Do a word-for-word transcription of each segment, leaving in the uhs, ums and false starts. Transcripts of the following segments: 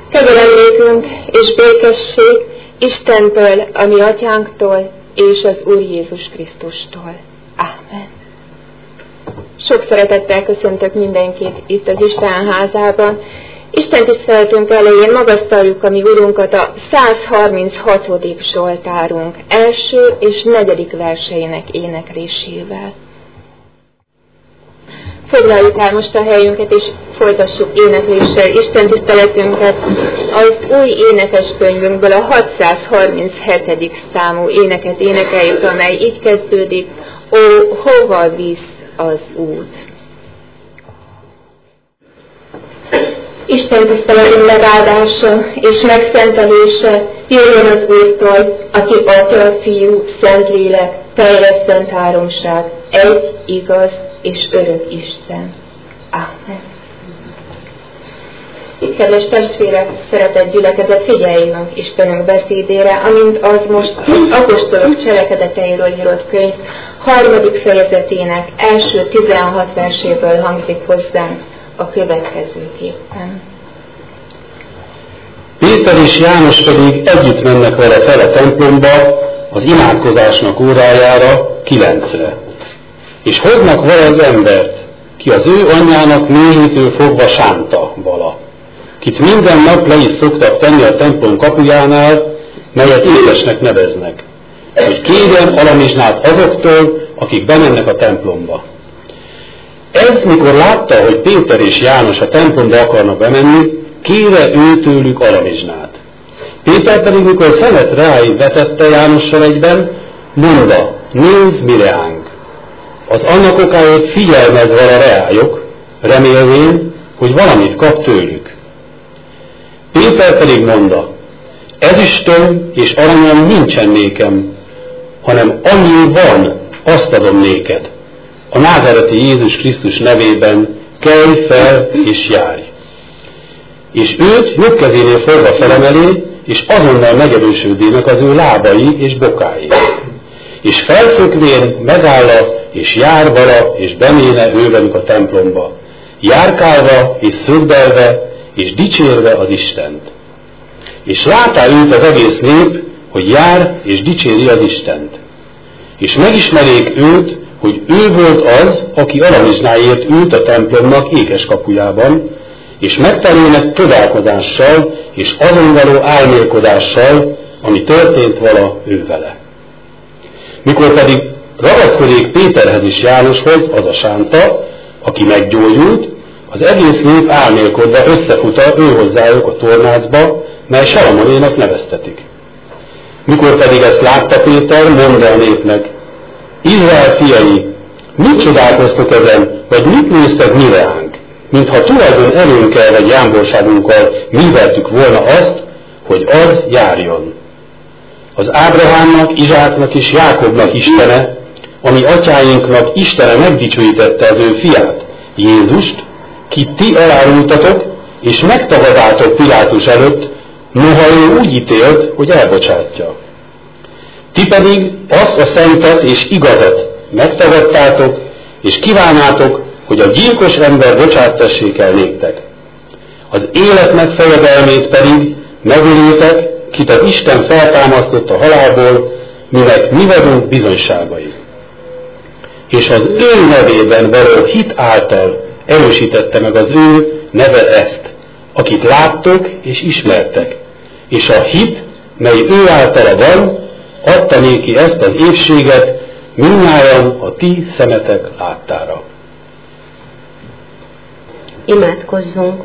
Kegyelem nékünk és békesség Istentől, a mi atyánktól, és az Úr Jézus Krisztustól. Ámen. Sok szeretettel köszöntök mindenkit itt az Isten házában. Isten tiszteletünk elején magasztaljuk a mi Urunkat a száz harminchatodik Zsoltárunk első és negyedik verseinek éneklésével. Foglaljuk el most a helyünket, és folytassuk énekléssel Isten tiszteletünket az új énekeskönyvünkből, a hatszázharminchetedik számú éneket énekeljük, amely így kezdődik: Ó, hova visz az út? Isten tiszteletünk megáldása és megszentelése jöjjön az Úrtól, aki Atya, Fiú, Szentlélek, teljes szent háromság, egy, igaz és örök Isten. Ámen. Itt, kedves testvérek, szeretett gyülekezet, figyeljünk Istenünk beszédére, amint az most apostolok cselekedeteiről írott könyv harmadik fejezetének első tizenhat verséből hangzik hozzánk a következőképpen. Péter és János pedig együtt mennek vele fel a templomba az imádkozásnak órájára, kilencre. És hoznak vele az embert, ki az ő anyjának mélyítől fogva sánta vala, kit minden nap le is szoktak tenni a templom kapujánál, melyet édesnek neveznek, hogy kérjen alamizsnát azoktól, akik bemennek a templomba. Ez, mikor látta, hogy Péter és János a templomba akarnak bemenni, kére ő tőlük alamizsnát. Péter pedig, mikor szemet ráig vetette Jánossal egyben, mondta: nézd mi reánk. Az annak okáért figyelmez vele reályok, remélvén, hogy valamit kap tőlük. Péter pedig mondta: ezüstöm és aranyom nincsen nékem, hanem annyi van, azt adom néked. A názáreti Jézus Krisztus nevében kelj fel és járj. És őt jobb kezénél fogva felemeli, és azonnal megerősödének az ő lábai és bokái. És felszökvén megálla, és jár vala, és beméne ő velük a templomba, járkálva és szökdelve, és dicsérve az Istent. És látá őt az egész nép, hogy jár és dicséri az Istent. És megismerék őt, hogy ő volt az, aki alamizsnáért ült a templomnak ékes kapujában, és megterülnek csodálkozással és azon való álmélkodással, ami történt vala ő vele. Mikor pedig ragaszkodik Péterhez és Jánoshoz az a sánta, aki meggyógyult, az egész nép álmélkodva összefuta ő hozzájuk a tornácba, mely Salamonénak neveztetik. Mikor pedig ezt látta Péter, mondta a népnek: Izrael fiai, mit csodálkoztok ezen, vagy mit néztek mi reánk, mintha tulajdon erőnkkel vagy jámborságunkkal műveltük volna azt, hogy az járjon. Az Ábrahámnak, Izsáknak és Jákobnak Istene, ami atyáinknak Istene megdicsőítette az ő fiát, Jézust, kit ti elárultatok, és megtagadáltok Pilátus előtt, noha ő úgy ítélt, hogy elbocsátja. Ti pedig azt a szentet és igazat megtagadtátok, és kívánnátok, hogy a gyilkos ember bocsáttessék el néktek. Az életnek fejedelmét pedig megölétek, kit az Isten feltámasztott a halálból, minek mi vagyunk bizonyságai. És az ő nevében való hit által erősítette meg az ő neve ezt, akit láttok és ismertek, és a hit, mely ő általa van, adta néki ezt az épséget, mindnyájan a ti szemetek láttára. Imádkozzunk!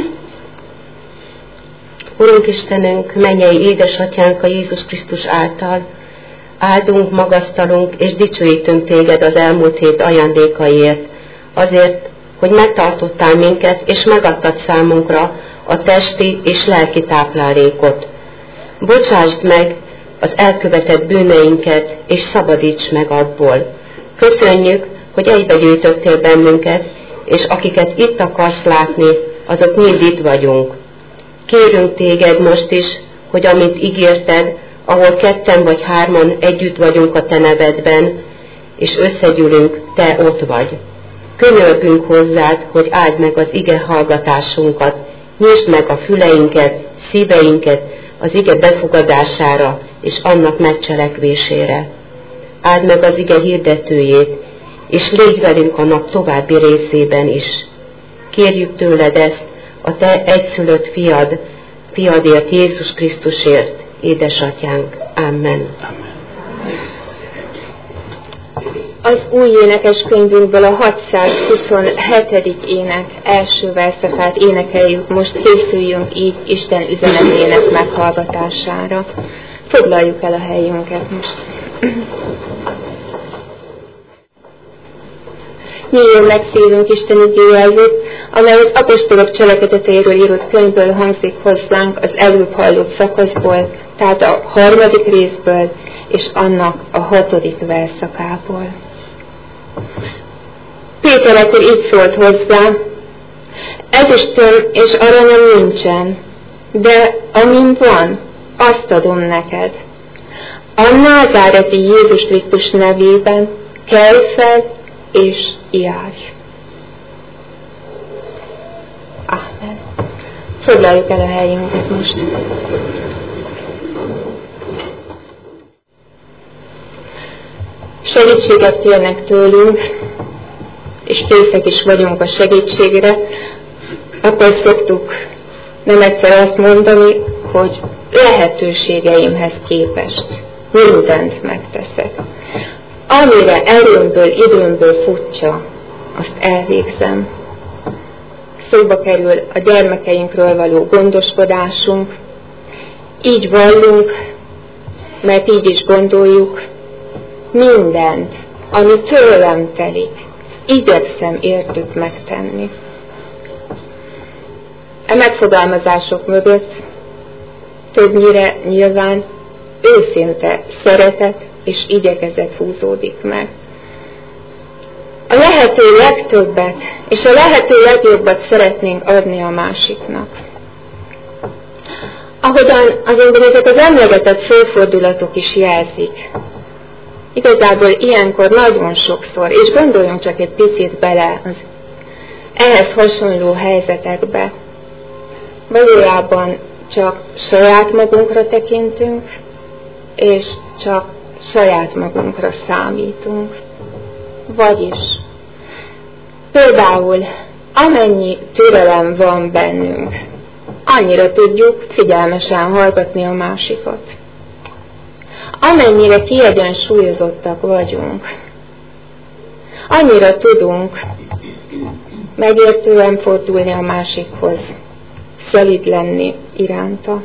Urunk Istenünk, mennyei édesatyánk a Jézus Krisztus által, áldunk, magasztalunk és dicsőítünk téged az elmúlt hét ajándékaiért, azért, hogy megtartottál minket és megadtad számunkra a testi és lelki táplálékot. Bocsásd meg az elkövetett bűneinket, és szabadíts meg abból. Köszönjük, hogy egybegyűjtöttél bennünket, és akiket itt akarsz látni, azok mind itt vagyunk. Kérünk téged most is, hogy amit ígérted, ahol ketten vagy hárman együtt vagyunk a te nevedben, és összegyűlünk, te ott vagy. Könyörgünk hozzád, hogy áld meg az ige hallgatásunkat, nyisd meg a füleinket, szíveinket az ige befogadására és annak megcselekvésére. Áld meg az ige hirdetőjét, és légy velünk a nap további részében is. Kérjük tőled ezt a te egyszülött fiad, fiadért, Jézus Krisztusért, édesatyánk. Amen. Az új énekeskönyvünkből a hatszázhuszonhetedik ének első verszakát énekeljük, most készüljünk így Isten üzenetének meghallgatására. Foglaljuk el a helyünket most. Nyíljon meg szívünk Isten igéje előtt, amely az apostolok cselekedeteiről írott könyvből hangzik hozzánk az előbb hallott szakaszból, tehát a harmadik részből, és annak a hatodik verszakából. Péter akkor így szólt hozzá: ezüstöm és aranyom nincsen, de amint van, azt adom neked. A názáreti Jézus Krisztus nevében kelj fel és járj. Amen. Foglaljuk el a helyünket most. Segítséget kérnek tőlünk, és készek is vagyunk a segítségre, akkor szoktuk nem egyszer azt mondani, hogy lehetőségeimhez képest mindent megteszek. Amire erőmből, időmből futja, azt elvégzem. Szóba kerül a gyermekeinkről való gondoskodásunk, így vallunk, mert így is gondoljuk, mindent, ami tőlem telik, igyekszem értük megtenni. A megfogalmazások mögött többnyire nyilván őszinte szeretet és igyekezet húzódik meg. A lehető legtöbbet és a lehető legjobbat szeretnénk adni a másiknak. Ahogyan azonban ezek az emlegetett szófordulatok is jelzik, igazából ilyenkor nagyon sokszor, és gondoljunk csak egy picit bele az ehhez hasonló helyzetekbe, valójában csak saját magunkra tekintünk, és csak saját magunkra számítunk. Vagyis például amennyi türelem van bennünk, annyira tudjuk figyelmesen hallgatni a másikat. Amennyire kiegyensúlyozottak vagyunk, annyira tudunk megértően fordulni a másikhoz, szelíd lenni iránta.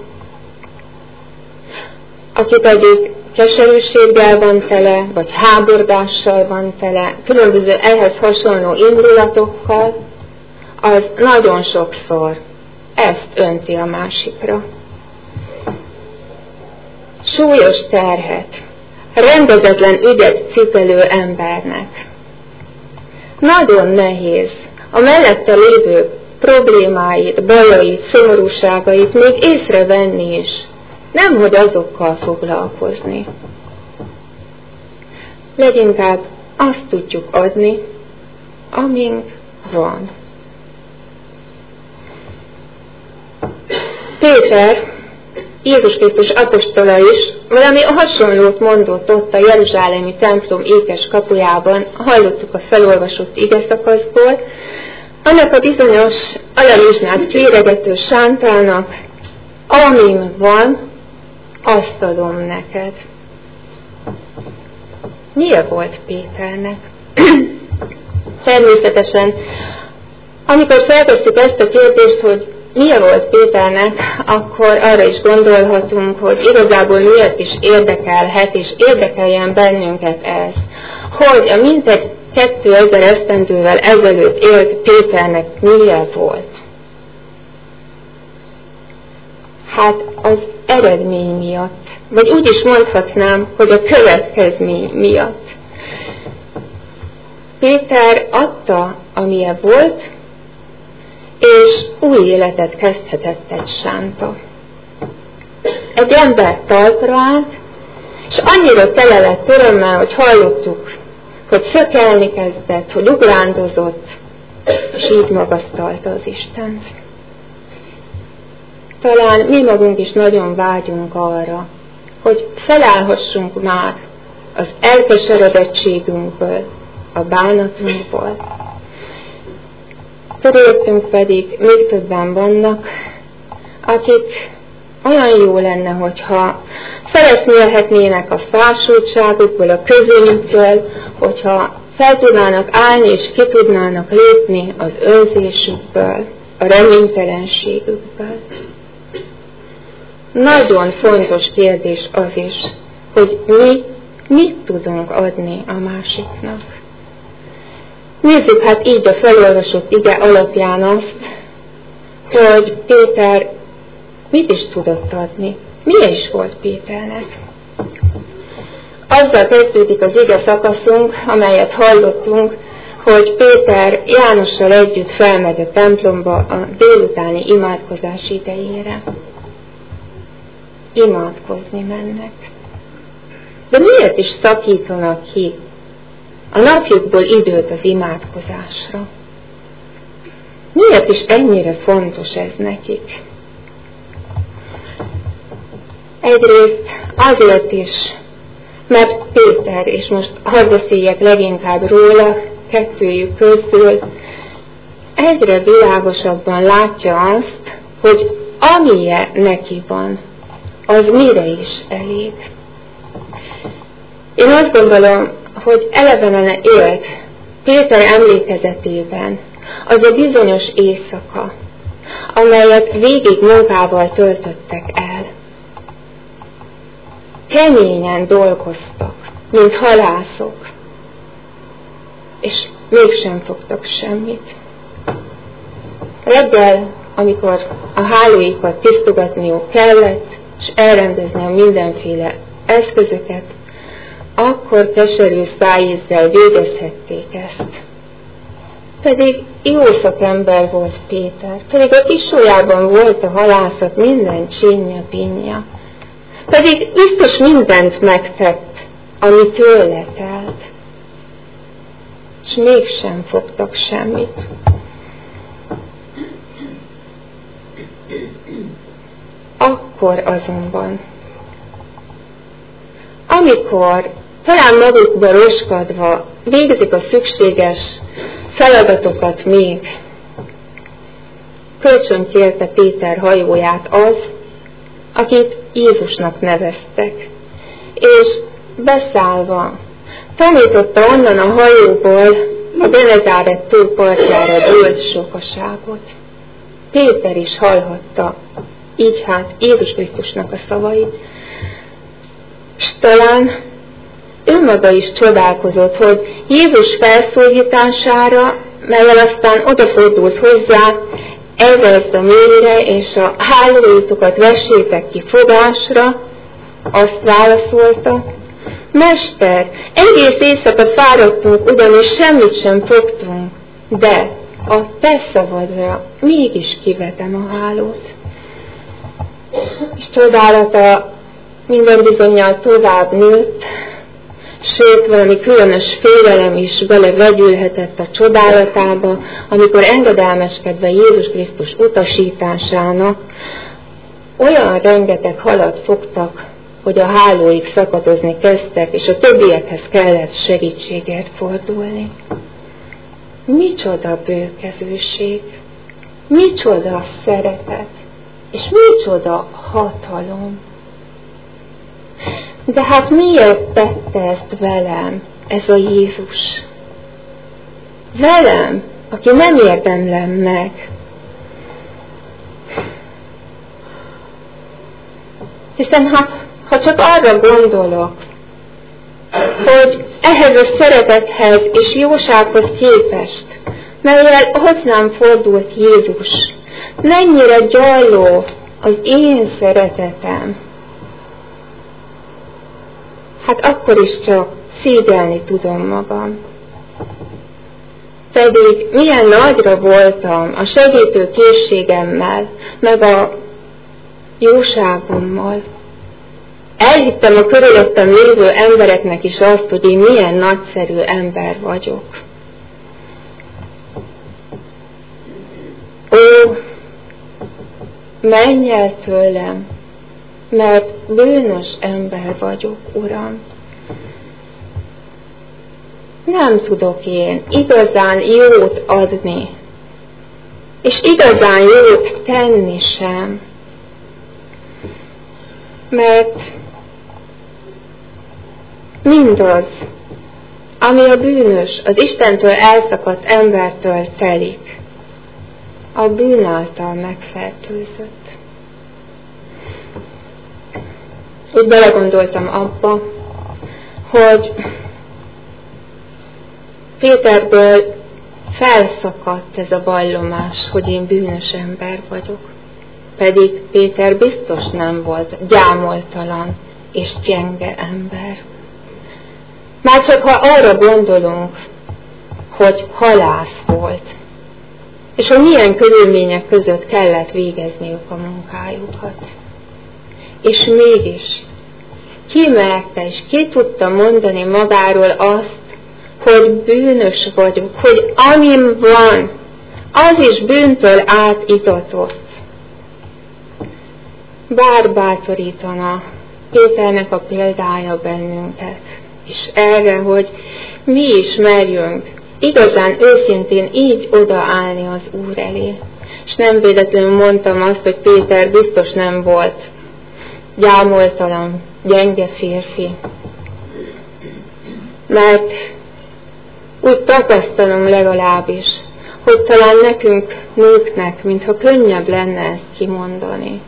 Aki pedig keserűséggel van tele, vagy hábordással van tele, különböző ehhez hasonló indulatokkal, az nagyon sokszor ezt önti a másikra. Súlyos terhet, rendezetlen ügyet cipelő embernek nagyon nehéz a mellette lévő problémáit, bajait, szomorúságait még észrevenni is, nemhogy azokkal foglalkozni. Leginkább azt tudjuk adni, amink van. Péter, Jézus Krisztus apostola is valami hasonlót mondott ott a jeruzsálemi templom ékes kapujában, hallottuk a felolvasott igeszakaszból, annak a bizonyos alanizsnát kéregető sántának, amim van, azt adom neked. Milyen volt Péternek? Természetesen, amikor feltesszük ezt a kérdést, hogy milyen volt Péternek, akkor arra is gondolhatunk, hogy igazából miért is érdekelhet, és érdekeljen bennünket ez, hogy a mintegy kétezer esztendővel ezelőtt élt Péternek milyen volt. Hát az eredmény miatt, vagy úgy is mondhatnám, hogy a következmény miatt. Péter adta, amilyen volt, és új életet kezdhetett egy sánta. Egy ember talpra állt, és annyira tele lett örömmel, hogy hallottuk, hogy szökelni kezdett, hogy ugrándozott, és így magasztalta az Istent. talán mi magunk is nagyon vágyunk arra, hogy felállhassunk már az elkeseredettségünkből, a bánatunkból. Körülöttünk pedig még többen vannak, akik olyan jó lenne, hogyha feleszmélhetnének a fásultságukból, a közönyükből, hogyha fel tudnának állni és ki tudnának lépni az önzésükből, a reménytelenségükből. Nagyon fontos kérdés az is, hogy mi mit tudunk adni a másiknak. Nézzük hát így a felolvasott ige alapján azt, hogy Péter mit is tudott adni. Mi is volt Péternek? Azzal kezdődik az ige szakaszunk, amelyet hallottunk, hogy Péter Jánossal együtt felmegy a templomba a délutáni imádkozás idejére. Imádkozni mennek. De miért is szakítanak ki a napjukból időt az imádkozásra? Miért is ennyire fontos ez nekik? Egyrészt azért is, mert Péter, és most hadd beszéljek leginkább róla, kettőjük közül, egyre világosabban látja azt, hogy amilyen neki van, az mire is elég. Én azt gondolom, hogy elevenen élt Péter emlékezetében az a bizonyos éjszaka, amelyet végig munkával töltöttek el. Keményen dolgoztak, mint halászok, és mégsem fogtak semmit. Reggel, amikor a hálóikat tisztogatniuk kellett, és elrendezni a mindenféle eszközöket, akkor keserű szájízzel végezhették ezt. Pedig jó szakember volt Péter, pedig a kisójában volt a halászat minden csinya pinja. Pedig biztos mindent megtett, ami tőle telt. És mégsem fogtak semmit. Akkor azonban, amikor talán magukba roskadva végzik a szükséges feladatokat még, kölcsön kérte Péter hajóját az, akit Jézusnak neveztek, és beszállva tanította onnan a hajóból a Genezáret tó partjára dőlt sokaságot. Péter is hallhatta, így hát Jézus Krisztusnak a szavait, és talán ő maga is csodálkozott, hogy Jézus felszólítására, melyel aztán odafordult hozzá, evezd a mélyre, és a hálóitokat vessétek ki fogásra, azt válaszolta, Mester, egész éjszaka fáradtunk, ugyanis semmit sem fogtunk, de a te szavadra mégis kivetem a hálót. És csodálata minden bizonnyal tovább nőtt, sőt, valami különös félelem is bele vegyülhetett a csodálatába, amikor engedelmeskedve Jézus Krisztus utasításának olyan rengeteg halat fogtak, hogy a hálóik szakadozni kezdtek, és a többiekhez kellett segítségért fordulni. Micsoda bőkezőség, micsoda szeretet, és micsoda hatalom. De hát miért tette ezt velem, ez a Jézus? Velem, aki nem érdemlem meg. Hiszen hát, ha csak arra gondolok, hogy ehhez a szeretethez és jósághoz képest, melyel hozzám fordult Jézus, mennyire gyarló az én szeretetem, hát akkor is csak szégyelni tudom magam. Pedig milyen nagyra voltam a segítő készségemmel, meg a jóságommal. Elhittem a körülöttem lévő embereknek is azt, hogy én milyen nagyszerű ember vagyok. Ó, menj el tőlem, mert bűnös ember vagyok, Uram. Nem tudok én igazán jót adni, és igazán jót tenni sem, mert mindaz, ami a bűnös, az Istentől elszakadt embertől telik, a bűn által megfertőzött. Úgy belegondoltam abba, hogy Péterből felszakadt ez a vallomás, hogy én bűnös ember vagyok. Pedig Péter biztos nem volt gyámoltalan és gyenge ember. Már csak ha arra gondolunk, hogy halász volt, és hogy milyen körülmények között kellett végezniük a munkájukat. És mégis ki merte és ki tudta mondani magáról azt, hogy bűnös vagyok, hogy amim van, az is bűntől átitatott. Bár bátorítana Péternek a példája bennünket, és erre, hogy mi is merjünk igazán őszintén így odaállni az Úr elé. És nem véletlenül mondtam azt, hogy Péter biztos nem volt gyámoltalan, gyenge férfi. Mert úgy tapasztalom legalábbis, hogy talán nekünk nőknek, mintha könnyebb lenne ezt kimondani.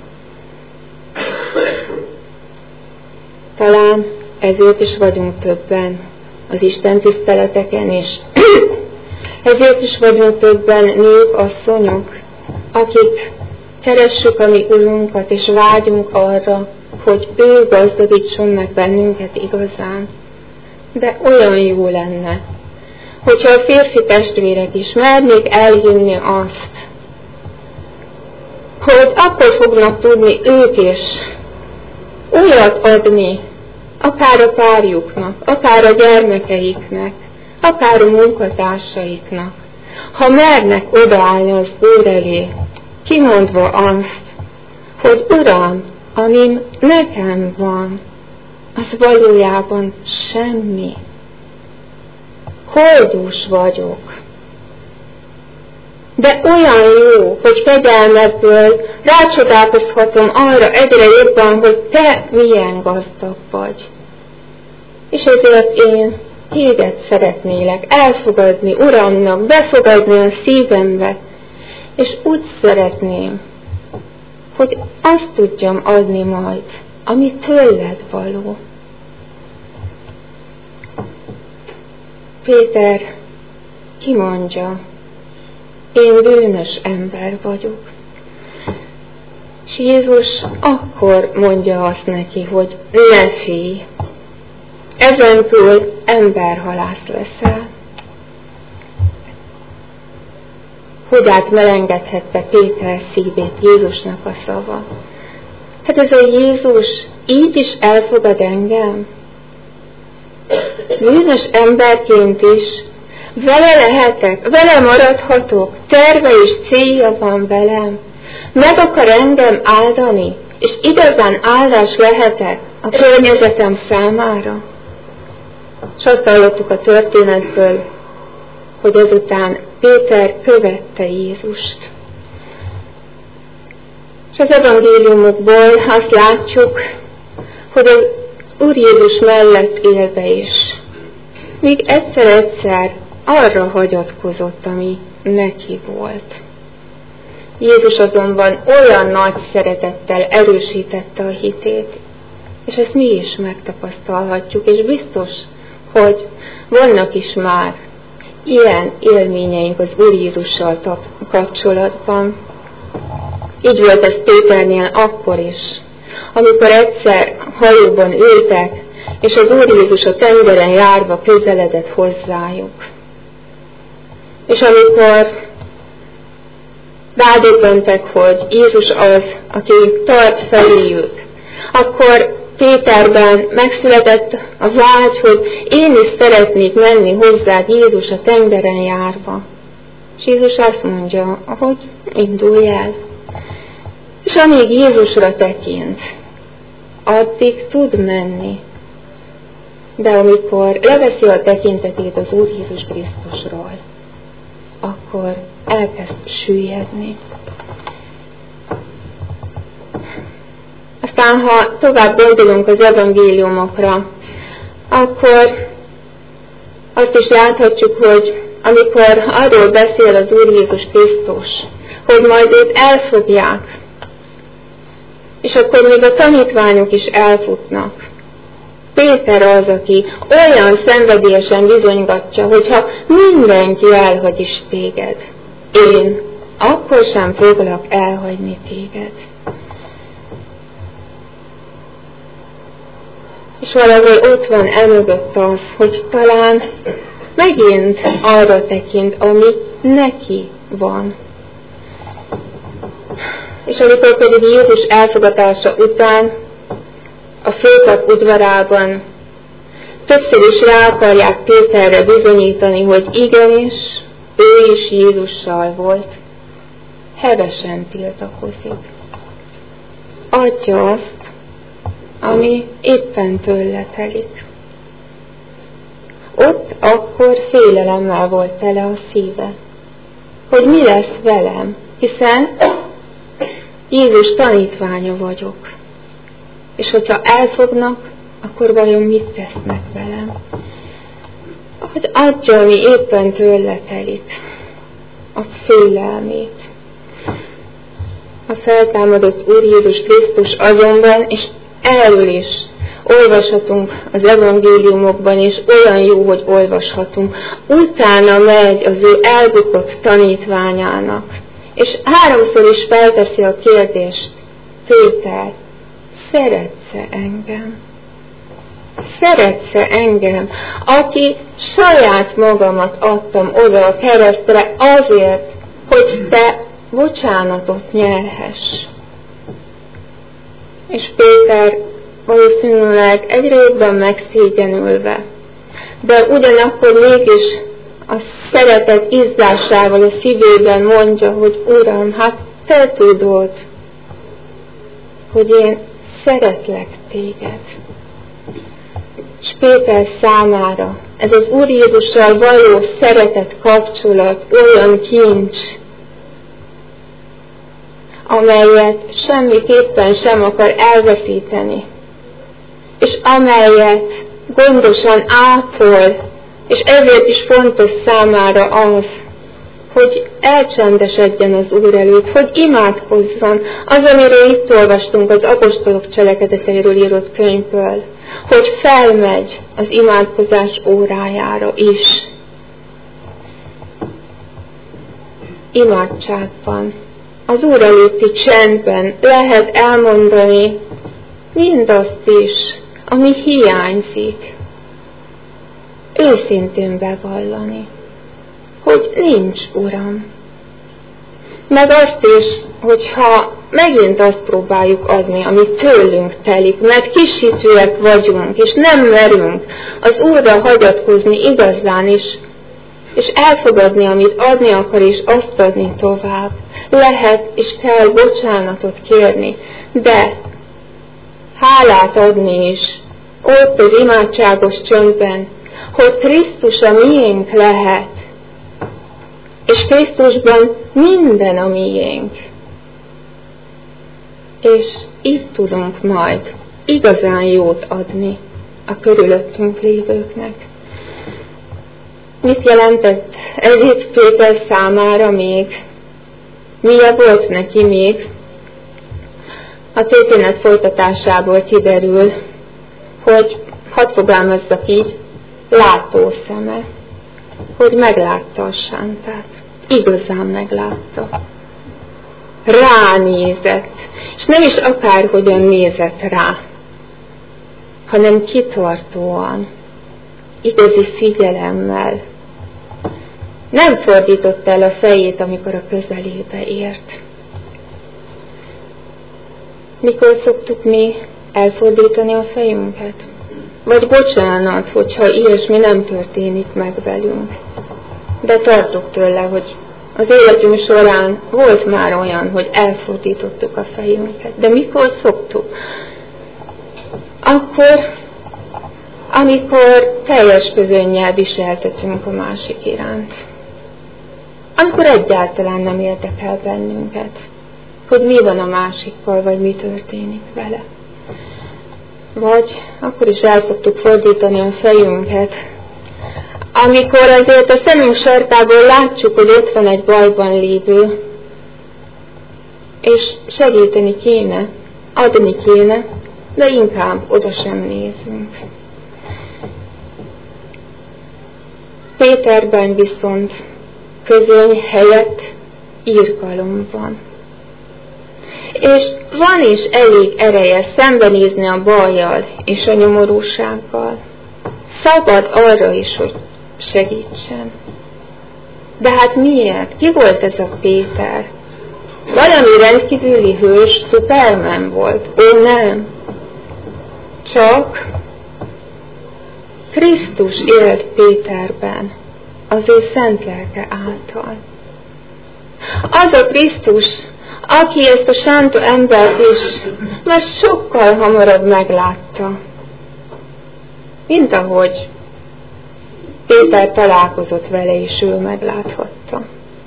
Talán ezért is vagyunk többen az Isten tiszteleteken, és ezért is vagyunk többen nők, asszonyok, akik keressük a mi Urunkat, és vágyunk arra, hogy ő gazdagítson meg bennünket igazán. De olyan jó lenne, hogyha a férfi testvérek is mernék elhinni azt, hogy akkor fognak tudni ők is olyat adni, akár a párjuknak, akár a gyermekeiknek, akár a munkatársaiknak, ha mernek odaállni az Úr elé, kimondva azt, hogy Uram, amim nekem van, az valójában semmi. Koldus vagyok. De olyan jó, hogy kegyelmedből rácsodálkozhatom arra egyre jobban, hogy te milyen gazdag vagy. És ezért én téged szeretnélek elfogadni Uramnak, befogadni a szívembe, és úgy szeretném, hogy azt tudjam adni majd, ami tőled való. Péter kimondja, én bűnös ember vagyok. És Jézus akkor mondja azt neki, hogy ne félj, ezentúl emberhalász leszel. Hogy átmelengedhette Péter szívét Jézusnak a szava? Hát ez a Jézus így is elfogad engem? Bűnös emberként is, vele lehetek, vele maradhatok, terve és célja van velem, meg akar engem áldani, és igazán áldás lehetek a környezetem számára. És azt hallottuk a történetből, hogy ezután Péter követte Jézust. És az evangéliumokból azt látjuk, hogy az Úr Jézus mellett élve is, még egyszer-egyszer arra hagyatkozott, ami neki volt. Jézus azonban olyan nagy szeretettel erősítette a hitét, és ezt mi is megtapasztalhatjuk, és biztos, hogy vannak is már ilyen élményeink az Úr Jézussal kapcsolatban. Így volt ez Péternél akkor is, amikor egyszer hajóban ültek, és az Úr Jézus a tengeren járva közeledett hozzájuk. És amikor rádöbbentek, hogy Jézus az, aki tart feléjük, akkor Péterben megszületett a vágy, hogy én is szeretnék menni hozzád, Jézus, a tengeren járva. És Jézus azt mondja, hogy indulj el. És amíg Jézusra tekint, addig tud menni. De amikor leveszi a tekintetét az Úr Jézus Krisztusról, akkor elkezd süllyedni. Aztán, ha tovább gondolunk az evangéliumokra, akkor azt is láthatjuk, hogy amikor arról beszél az Úr Jézus Krisztus, hogy majd őt elfogják, és akkor még a tanítványok is elfutnak. Péter az, aki olyan szenvedélyesen bizonygatja, hogyha mindenki elhagy is téged, én akkor sem foglak elhagyni téged. És valahol ott van emögött az, hogy talán megint arra tekint, ami neki van. És amikor pedig Jézus elfogadása után a főpap udvarában többször is rá akarják Péterre bizonyítani, hogy igenis, ő is Jézussal volt, hevesen tiltakozik. Adja azt, ami éppen tőle telik. Ott akkor félelemmel volt tele a szíve, hogy mi lesz velem, hiszen Jézus tanítványa vagyok. És hogyha elfognak, akkor vajon mit tesznek velem? Hogy adja, ami éppen tőle telik, a félelmét. A feltámadott Úr Jézus Krisztus azonban, és erről is olvashatunk az evangéliumokban, és olyan jó, hogy olvashatunk, utána megy az ő elbukott tanítványának. És háromszor is felteszi a kérdést, Péter, szeretsz-e engem? Szeretsz-e engem, aki saját magamat adtam oda a keresztre azért, hogy te bocsánatot nyerhess? És Péter valószínűleg egyre jobban megszégyenülve, de ugyanakkor mégis a szeretet izzásával a szívében mondja, hogy Uram, hát te tudod, hogy én szeretlek téged. És Péter számára ez az Úr Jézussal való szeretet kapcsolat olyan kincs, amelyet semmiképpen sem akar elveszíteni, és amelyet gondosan ápol, és ezért is fontos számára az, hogy elcsendesedjen az Úr előtt, hogy imádkozzon, az, amiről itt olvastunk az apostolok cselekedeteiről írott könyvből, hogy felmegy az imádkozás órájára is. Imádságban, az Úr előtti csendben lehet elmondani mindazt is, ami hiányzik. Őszintén bevallani, hogy nincs Uram. Meg azt is, hogyha megint azt próbáljuk adni, ami tőlünk telik, mert kisítőek vagyunk, és nem merünk az Úrra hagyatkozni igazán is, és elfogadni, amit adni akar, és azt adni tovább. Lehet és kell bocsánatot kérni, de hálát adni is, ott az imádságos csöndben, hogy Krisztus a miénk lehet, és Krisztusban minden a miénk. És itt tudunk majd igazán jót adni a körülöttünk lévőknek. Mit jelentett ez itt Péter számára még? Milyen volt neki még? A történet folytatásából kiderül, hogy hadd fogalmazzak így, látószeme, hogy meglátta a sántát. Igazán meglátta. Ránézett, és nem is akárhogyan nézett rá, hanem kitartóan, igazi figyelemmel. Nem fordította el a fejét, amikor a közelébe ért. Mikor szoktuk mi elfordítani a fejünket? Vagy bocsánat, hogyha ilyesmi nem történik meg velünk. De tartok tőle, hogy az életünk során volt már olyan, hogy elfordítottuk a fejünket. De mikor szoktuk? Akkor, amikor teljes közönnyel viseltetünk a másik iránt. Amikor egyáltalán nem érdekel bennünket, hogy mi van a másikkal, vagy mi történik vele. Vagy akkor is el szoktuk fordítani a fejünket, amikor azért a szemünk sarkából látjuk, hogy ott van egy bajban lévő, és segíteni kéne, adni kéne, de inkább oda sem nézünk. Péterben viszont közöny helyett irgalom van. És van is elég ereje szembenézni a bajjal és a nyomorúsággal. Szabad arra is, hogy segítsen. De hát miért? Ki volt ez a Péter? Valami rendkívüli hős, Superman volt. Ó, nem. Csak Krisztus élt Péterben, az ő szent lelke által. Az a Krisztus, aki ezt a sánta embert is már sokkal hamarabb meglátta, mint ahogy Péter találkozott vele, és ő megláthatta.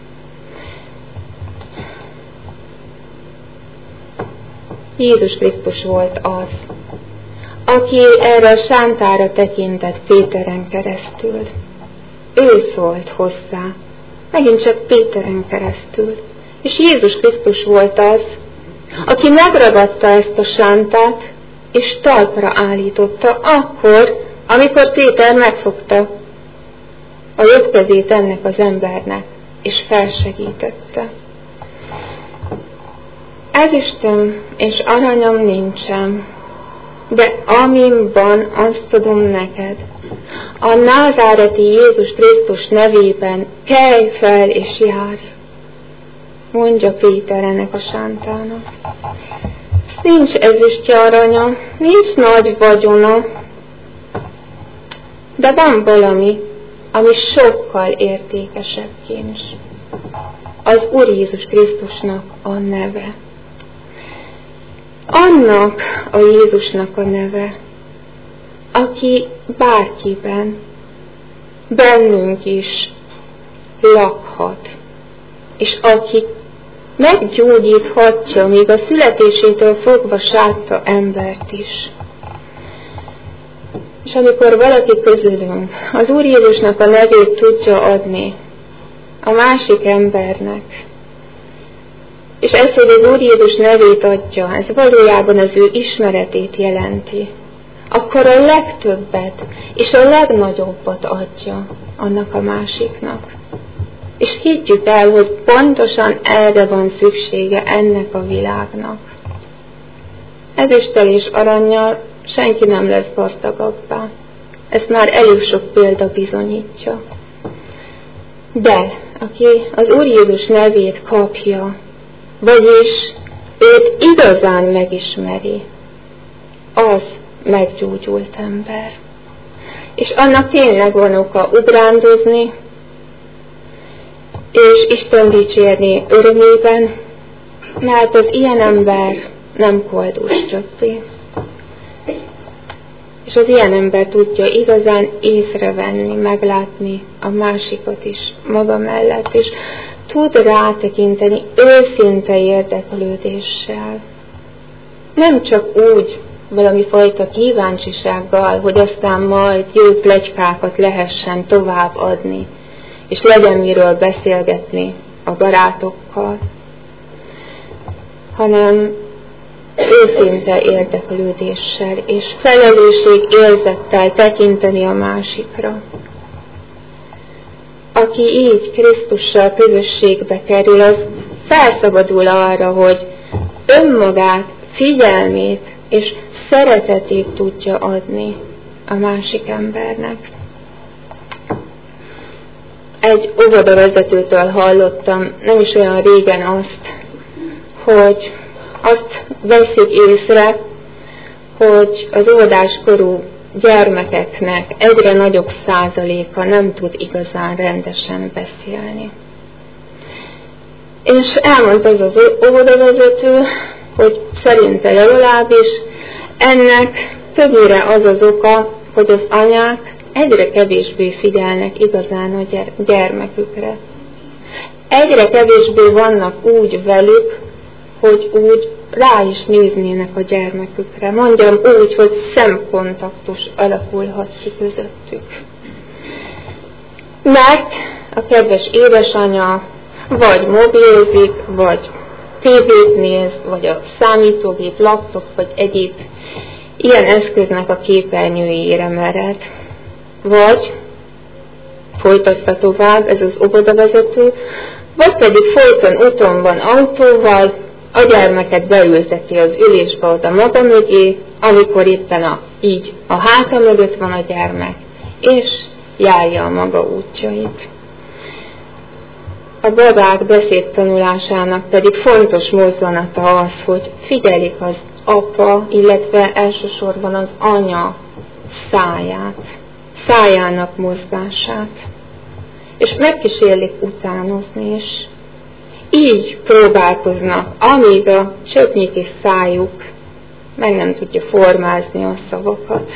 Jézus Krisztus volt az, aki erre a sántára tekintett Péteren keresztül. Ő szólt hozzá, megint csak Péteren keresztül. És Jézus Krisztus volt az, aki megragadta ezt a sántát, és talpra állította akkor, amikor Péter megfogta a jobb kezét ennek az embernek, és felsegítette. Ezüstöm és aranyam nincsen, de amin van, azt tudom neked. A názáreti Jézus Krisztus nevében kelj fel és járj, mondja Péter ennek a sántának. Nincs ezüstje, aranya, nincs nagy vagyona, de van valami, ami sokkal értékesebb kincs. Az Úr Jézus Krisztusnak a neve. Annak a Jézusnak a neve, aki bárkiben, bennünk is lakhat, és aki meggyógyíthatja még a születésétől fogva sátta embert is. És amikor valaki közülünk az Úr Jézusnak a nevét tudja adni a másik embernek, és ez, hogy az Úr Jézus nevét adja, ez valójában az ő ismeretét jelenti, akkor a legtöbbet és a legnagyobbat adja annak a másiknak. És higgyük el, hogy pontosan erre van szüksége ennek a világnak. Ezüsttel és arannyal senki nem lesz gazdagabbá. Ezt már elég sok példa bizonyítja. De aki az Úr Jézus nevét kapja, vagyis őt igazán megismeri, az meggyógyult ember. És annak tényleg van oka ugrándozni, és Isten dicsérni örömében, mert az ilyen ember nem koldus többé. És az ilyen ember tudja igazán észrevenni, meglátni a másikat is maga mellett, és tud rátekinteni őszinte érdeklődéssel. Nem csak úgy, valami fajta kíváncsisággal, hogy aztán majd jó pletykákat lehessen tovább adni, és legyen miről beszélgetni a barátokkal, hanem őszinte érdeklődéssel és felelősségérzettel tekinteni a másikra. Aki így Krisztussal közösségbe kerül, az felszabadul arra, hogy önmagát, figyelmét és szeretetét tudja adni a másik embernek. Egy óvodavezetőtől hallottam, nem is olyan régen azt, hogy azt veszik észre, hogy az óvodáskorú gyermekeknek egyre nagyobb százaléka nem tud igazán rendesen beszélni. És elmondta az az óvodavezető, hogy szerinte legalábbis ennek többnyire az az oka, hogy az anyák egyre kevésbé figyelnek igazán a gyere- gyermekükre. Egyre kevésbé vannak úgy velük, hogy úgy rá is néznének a gyermekükre. Mondjam úgy, hogy szemkontaktus alakulhat ki közöttük. Mert a kedves édesanya vagy mobilozik, vagy tévét néz, vagy a számítógép, laptop, vagy egyéb ilyen eszköznek a képernyőjére mered. Vagy folytatta tovább ez az óvodavezető, vagy pedig folyton úton van autóval, a gyermeket beülteti az ülésbe oda maga mögé, amikor éppen a, így a háta mögött van a gyermek, és járja a maga útjait. A babák beszédtanulásának pedig fontos mozzanata az, hogy figyelik az apa, illetve elsősorban az anya száját, szájának mozgását, és megkísérlik utánozni, és így próbálkoznak, amíg a csöpnyéki szájuk meg nem tudja formázni a szavakat.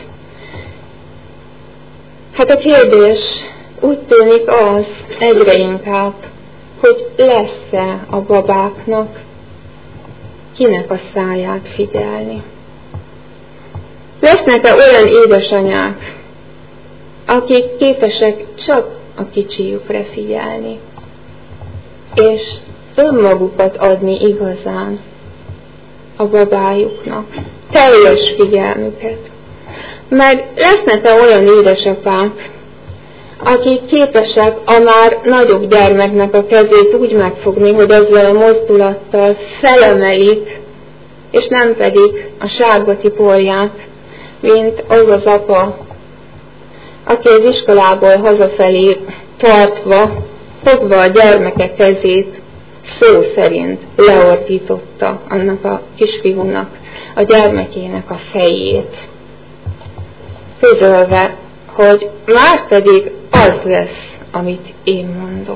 Hát a kérdés úgy tűnik az egyre inkább, hogy lesz-e a babáknak kinek a száját figyelni. Lesznek-e olyan édesanyák, akik képesek csak a kicsiükre figyelni, és önmagukat adni igazán a babájuknak, teljes figyelmüket. Meg lesznek-e olyan édesapák, akik képesek a már nagyobb gyermeknek a kezét úgy megfogni, hogy ezzel a mozdulattal felemelik, és nem pedig a sárga tiporják, mint az az apa, aki az iskolából hazafelé tartva, fogva a gyermeke kezét, szó szerint leordította annak a kisfiúnak, a gyermekének a fejét, közölve, hogy már pedig az lesz, amit én mondok.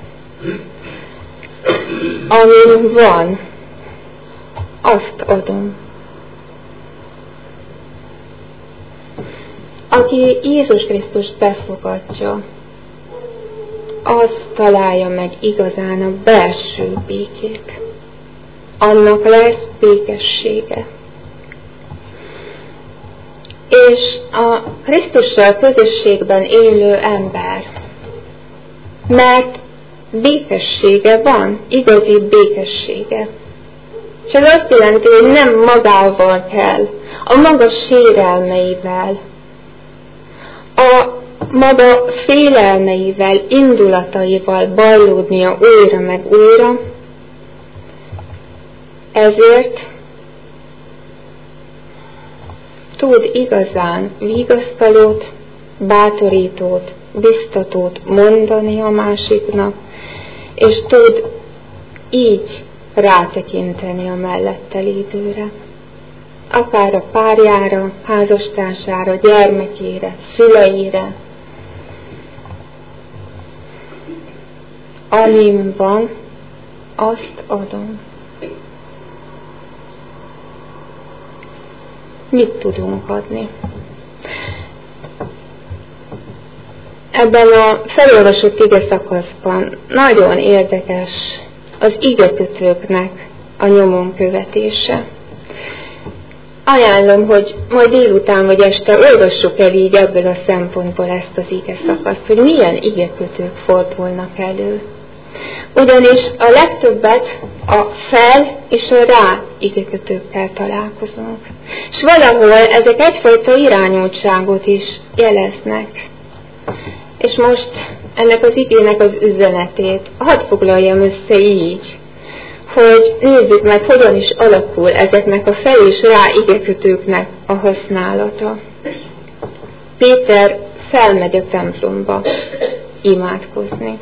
Amin van, azt adom. Aki Jézus Krisztust befogadja, az találja meg igazán a belső békét. Annak lesz békessége. És a Krisztussal közösségben élő ember, mert békessége van, igazi békessége. És ez azt jelenti, hogy nem magával kell, a maga sérelmeivel, a maga félelmeivel, indulataival bajlódnia újra meg újra, ezért tud igazán vigasztalót, bátorítót, biztatót mondani a másiknak, és tud így rátekinteni a mellette lévőre. Akár a párjára, házastársára, gyermekére, szüleire. Amin van, azt adom. Mit tudunk adni? Ebben a felolvasott ige szakaszban nagyon érdekes az igekötőknek a nyomon követése. Ajánlom, hogy majd délután vagy este olvassuk el így ebből a szempontból ezt az ige szakaszt, hogy milyen igekötők fordulnak elő. Ugyanis a legtöbbet a fel és a rá igekötőkkel találkozunk. És valahol ezek egyfajta irányultságot is jeleznek. És most ennek az igének az üzenetét hadd foglaljam össze így, hogy nézzük meg, hogyan is alakul ezeknek a fel és rá igekötőknek a használata. Péter felmegy a templomba imádkozni.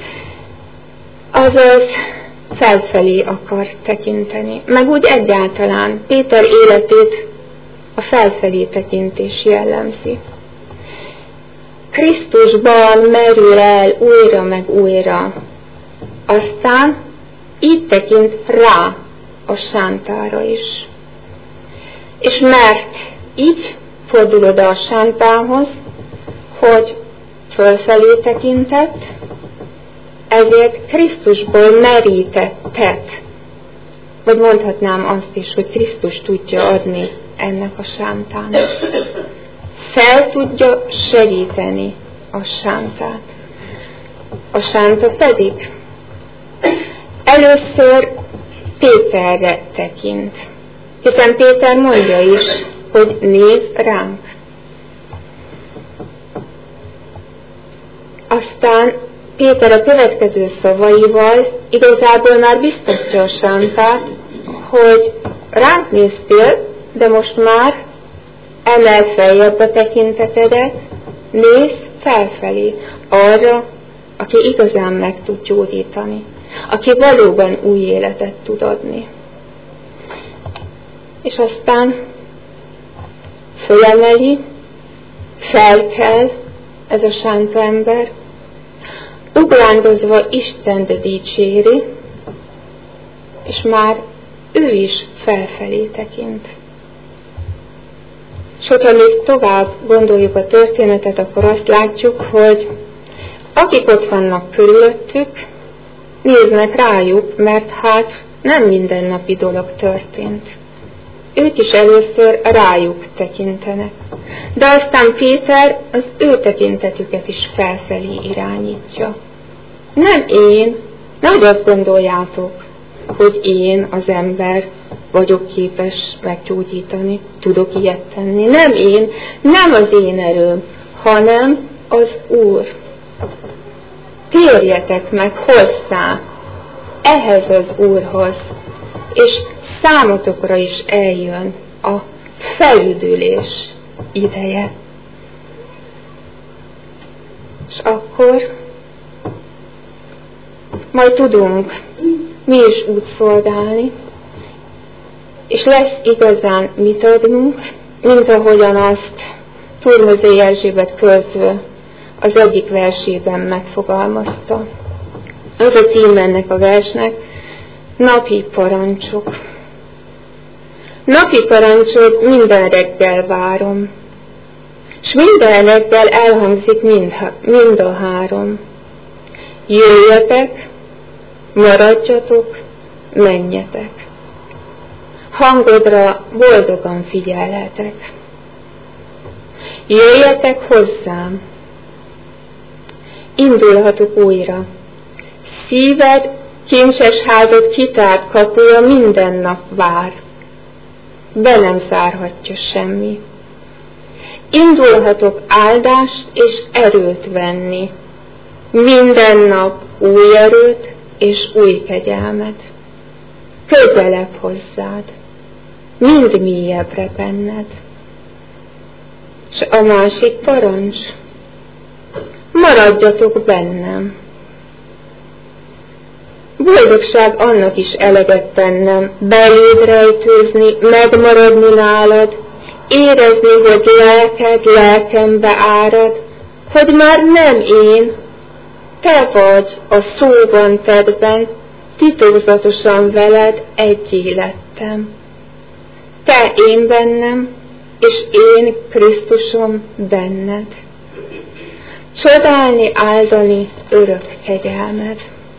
Azaz felfelé akar tekinteni. Meg úgy egyáltalán Péter életét a felfelé tekintés jellemzi. Krisztusban merül el újra meg újra. Aztán így tekint rá a sántára is. És mert így fordul oda a sántához, hogy fölfelé tekintett, ezért Krisztusból merítettet, vagy mondhatnám azt is, hogy Krisztus tudja adni ennek a sántának. Fel tudja segíteni a sántát. A sánta pedig először Péterre tekint, hiszen Péter mondja is, hogy nézz ránk. Aztán Péter a következő szavaival igazából már biztatja a sántát, hogy ránk néztél, de most már emeld feljebb a tekintetedet, nézz felfelé, arra, aki igazán meg tud gyógyítani, aki valóban új életet tud adni. És aztán fölemeli, felkel ez a sánta ember, ugrándozva Istent dicséri, és már ő is felfelé tekint. És hogyha még tovább gondoljuk a történetet, akkor azt látjuk, hogy akik ott vannak körülöttük, néznek rájuk, mert hát nem mindennapi dolog történt. Ők is először rájuk tekintenek. De aztán Péter az ő tekintetüket is felfelé irányítja. Nem én, nehogy azt gondoljátok, hogy én az ember vagyok képes meggyógyítani, tudok ilyet tenni. Nem én, nem az én erőm, hanem az Úr. Térjetek meg hozzá, ehhez az Úrhoz, és számotokra is eljön a felüdülés ideje. És akkor majd tudunk mi is úgy szolgálni, és lesz igazán mit adnunk, mint ahogyan azt Turmözé Erzsébet költő az egyik versében megfogalmazta. Az a cím ennek a versnek, napi parancsok. Napi parancsot minden reggel várom, és minden reggel elhangzik mind, mind a három. Jöjjetek, maradjatok, menjetek. Hangodra boldogan figyelhetek. Jöjjetek hozzám. Indulhatok újra. Szíved kincses házad kitárt kapuja minden nap vár. Be nem zárhatja semmi. Indulhatok áldást és erőt venni. Minden nap új erőt és új kegyelmet. Közelebb hozzád, mind mélyebbre benned. És a másik parancs, maradjatok bennem. Boldogság annak is eleget tennem, beléd rejtőzni, megmaradni nálad, érezni, hogy lelked lelkembe árad, hogy már nem én, te vagy a szóban tettben, titokzatosan veled egyé lettem. Te én bennem, és én Krisztusom benned. Csodálni, áldani örök kegyelmed.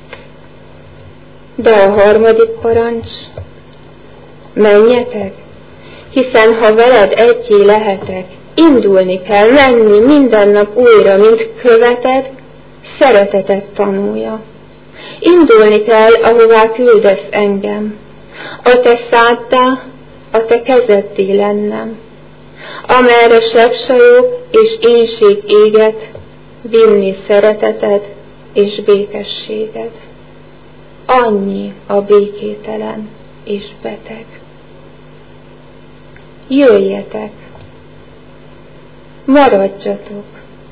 De a harmadik parancs, menjetek, hiszen ha veled egyé lehetek, indulni kell, menni minden nap újra, mint követed, szeretetet tanulja. Indulni kell, ahová küldesz engem. A te száddá, a te kezeddé lennem. Amerre sebsajok és énség éget, vinni szereteted és békességed. Annyi a békételen és beteg. Jöjjetek, maradjatok,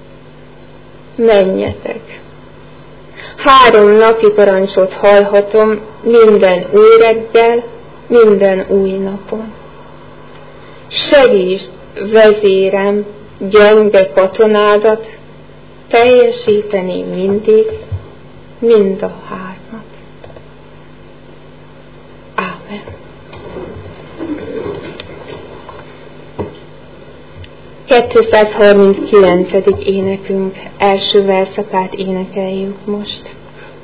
menjetek. Három napi parancsot hallhatom minden új reggel, minden új napon. Segítsd, vezérem, gyenge katonádat teljesíteni mindig, mind a hármat. kétszázharminckilencedik énekünk első verszakát énekeljük most.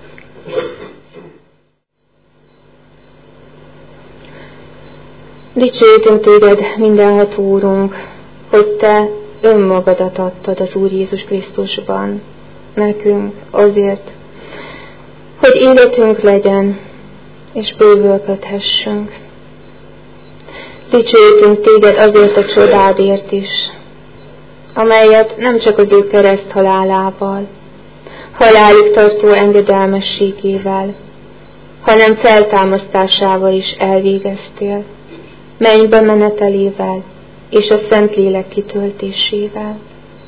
Dicsőítünk téged, mindenható Úrunk, hogy te önmagadat adtad az Úr Jézus Krisztusban nekünk azért, hogy életünk legyen, és bővölködhessünk. Dicsőítünk téged azért a csodádért is, amelyet nem csak az ő kereszt halálával, halálig tartó engedelmességével, hanem feltámasztásával is elvégeztél, mennybe menetelével és a Szentlélek kitöltésével.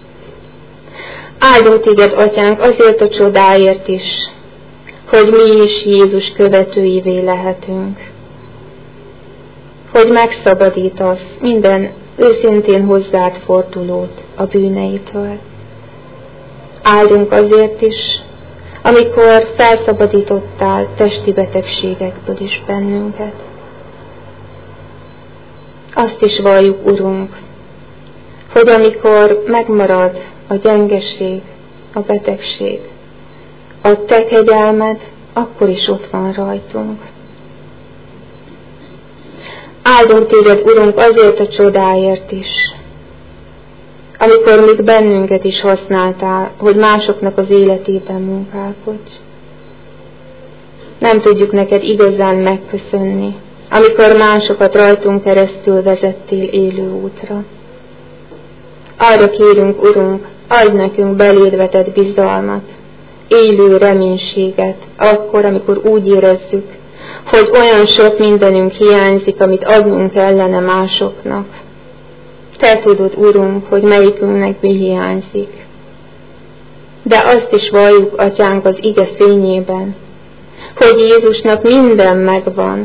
Áldunk téged, Atyánk, azért a csodáért is, hogy mi is Jézus követőivé lehetünk, hogy megszabadítasz minden őszintén hozzád fordulót a bűneitől. Áldunk azért is, amikor felszabadítottál testi betegségekből is bennünket. Azt is valljuk, Urunk, hogy amikor megmarad a gyengeség, a betegség, a te kegyelmed akkor is ott van rajtunk. Áldunk téged, Urunk, azért a csodáért is, amikor még bennünket is használtál, hogy másoknak az életében munkálkodj. Nem tudjuk neked igazán megköszönni, amikor másokat rajtunk keresztül vezettél élő útra. Arra kérünk, Urunk, adj nekünk beléd vetett bizalmat, élő reménységet, akkor, amikor úgy érezzük, hogy olyan sok mindenünk hiányzik, amit adnunk kellene másoknak. Te tudod, Urunk, hogy melyikünknek mi hiányzik. De azt is valljuk, Atyánk, az ige fényében, hogy Jézusnak minden megvan,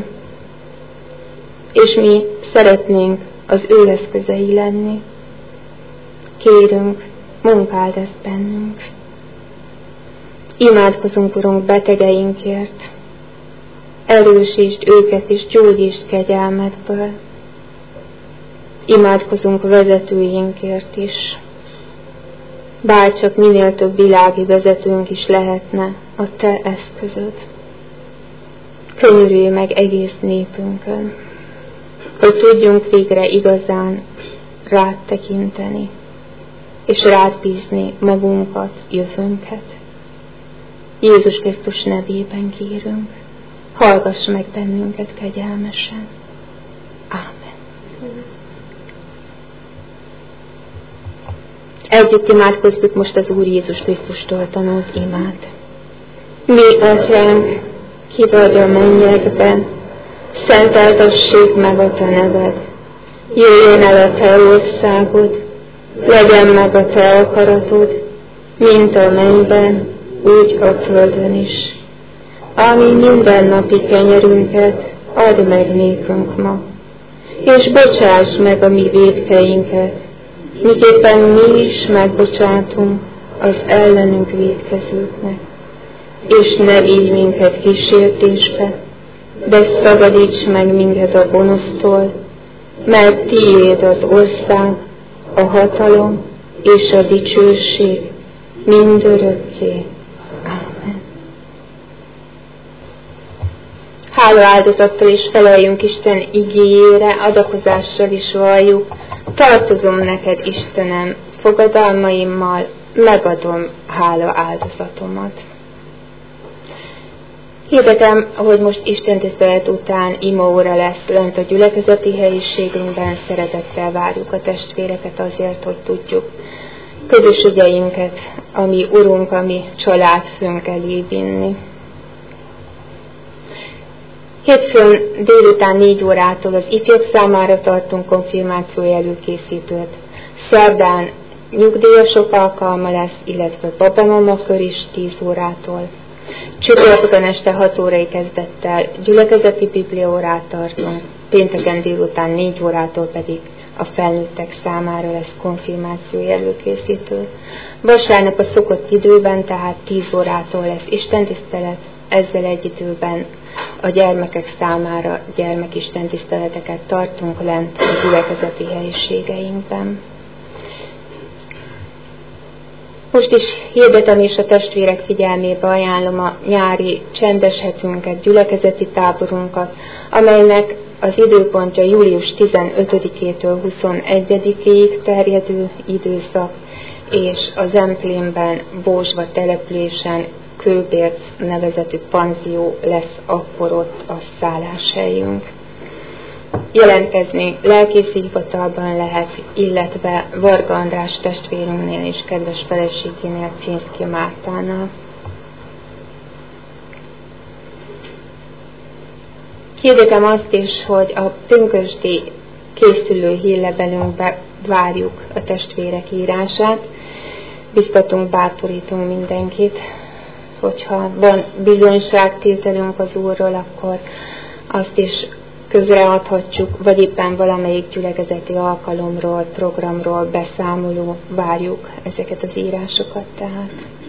és mi szeretnénk az ő eszközei lenni. Kérünk, munkáld ezt bennünk. Imádkozunk, Urunk, betegeinkért. Erősítsd őket és gyógyítsd kegyelmedből. Imádkozunk vezetőinkért is. Bárcsak minél több világi vezetőnk is lehetne a te eszközöd. Könyörülj meg egész népünkön, hogy tudjunk végre igazán rád tekinteni, és rád bízni magunkat, jövőnket. Jézus Krisztus nevében kérünk, hallgass meg bennünket kegyelmesen. Ámen. Együtt imádkozzuk most az Úr Jézus Krisztustól tanult imát. Mi, Atyánk, ki vagy a mennyekben, szenteltessék meg a te neved. Jöjjön el a te országod, legyen meg a te akaratod, mint a mennyben, úgy a földön is. Ami mindennapi kenyerünket add meg nékünk ma, és bocsáss meg a mi vétkeinket, miképpen mi is megbocsátunk az ellenünk vétkezőknek. És ne vigy minket kísértésbe, de szabadíts meg minket a gonosztól, mert tiéd az ország, a hatalom és a dicsőség mindörökké. Ámen. Hála áldozattal is feleljünk Isten igéjére, adakozással is valljuk. Tartozom neked, Istenem, fogadalmaimmal megadom hála áldozatomat. Hirdetem, hogy most Isten tisztelet után imaóra lesz lent a gyülekezeti helyiségünkben, szeretettel várjuk a testvéreket azért, hogy tudjuk közös ügyeinket, ami Urunk, ami családfőnk elé vinni. Hétfőn délután négy órától az ifjak számára tartunk konfirmációi előkészítőt. Szerdán nyugdíjasok alkalma lesz, illetve babamamakör is tíz órától. Csütörtökön este hat órai kezdettel gyülekezeti bibliaórát tartunk, pénteken délután négy órától pedig a felnőttek számára lesz konfirmációi előkészítő. Vasárnap a szokott időben, tehát tíz órától lesz istentisztelet, ezzel egy időben a gyermekek számára gyermekistentiszteleteket tartunk lent a gyülekezeti helyiségeinkben. Most is hirdetem és a testvérek figyelmébe ajánlom a nyári csendes hetünket, gyülekezeti táborunkat, amelynek az időpontja július tizenötödikétől huszonegyedikéig terjedő időszak, és a Zemplénben, Bózsva településen Kőbérc nevezetű panzió lesz akkor ott a szálláshelyünk. Jelentkezni lelkészi hivatalban lehet, illetve Varga András testvérünknél és kedves feleségénél, Cinszki Mártánál. Hirdetem azt is, hogy a pünkösdi készülő hírlevelünkbe várjuk a testvérek írását. Biztatunk, bátorítunk mindenkit, hogyha van bizonyságtételünk az Úrról, akkor azt is közreadhatjuk, vagy éppen valamelyik gyülekezeti alkalomról, programról beszámoló, várjuk ezeket az írásokat tehát.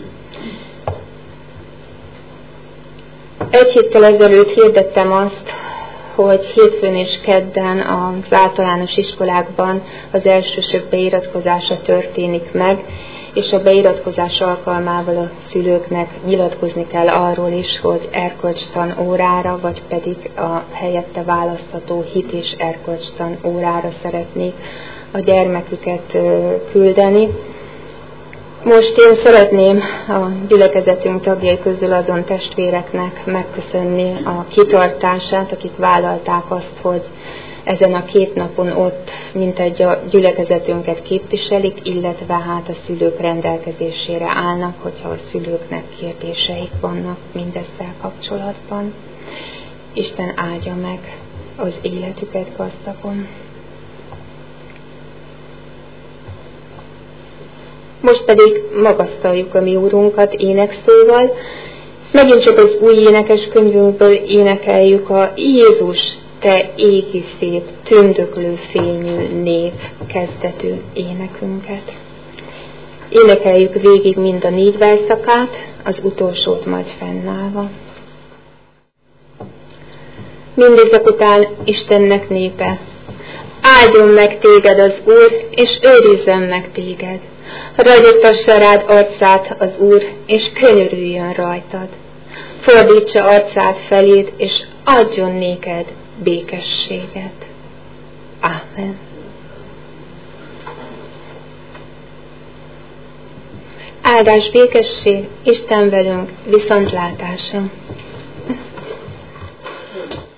Egy héttel ezelőtt hirdettem azt, hogy hétfőn és kedden az általános iskolákban az elsősök beiratkozása történik meg, és a beiratkozás alkalmával a szülőknek nyilatkozni kell arról is, hogy erkölcstan órára, vagy pedig a helyette választható hit és erkölcstan órára szeretnék a gyermeküket küldeni. Most én szeretném a gyülekezetünk tagjai közül azon testvéreknek megköszönni a kitartását, akik vállalták azt, hogy ezen a két napon ott mintegy a gyülekezetünket képviselik, illetve hát a szülők rendelkezésére állnak, hogyha a szülőknek kérdéseik vannak mindezzel kapcsolatban. Isten áldja meg az életüket gazdagon. Most pedig magasztaljuk a mi Úrunkat énekszóval. Megint csak az új énekes könyvünkből énekeljük a Jézus, te égi szép, tündöklő fényű név kezdetű énekünket. Énekeljük végig mind a négy verszakát, az utolsót majd fennállva. Mindezek után Istennek népe, áldjon meg téged az Úr, és őrizzen meg téged. Ragyogtassa rád arcát az Úr, és könyörüljön rajtad. Fordítsa arcát feléd, és adjon néked békességet. Ámen. Áldás, békesség, Isten velünk, viszontlátásra.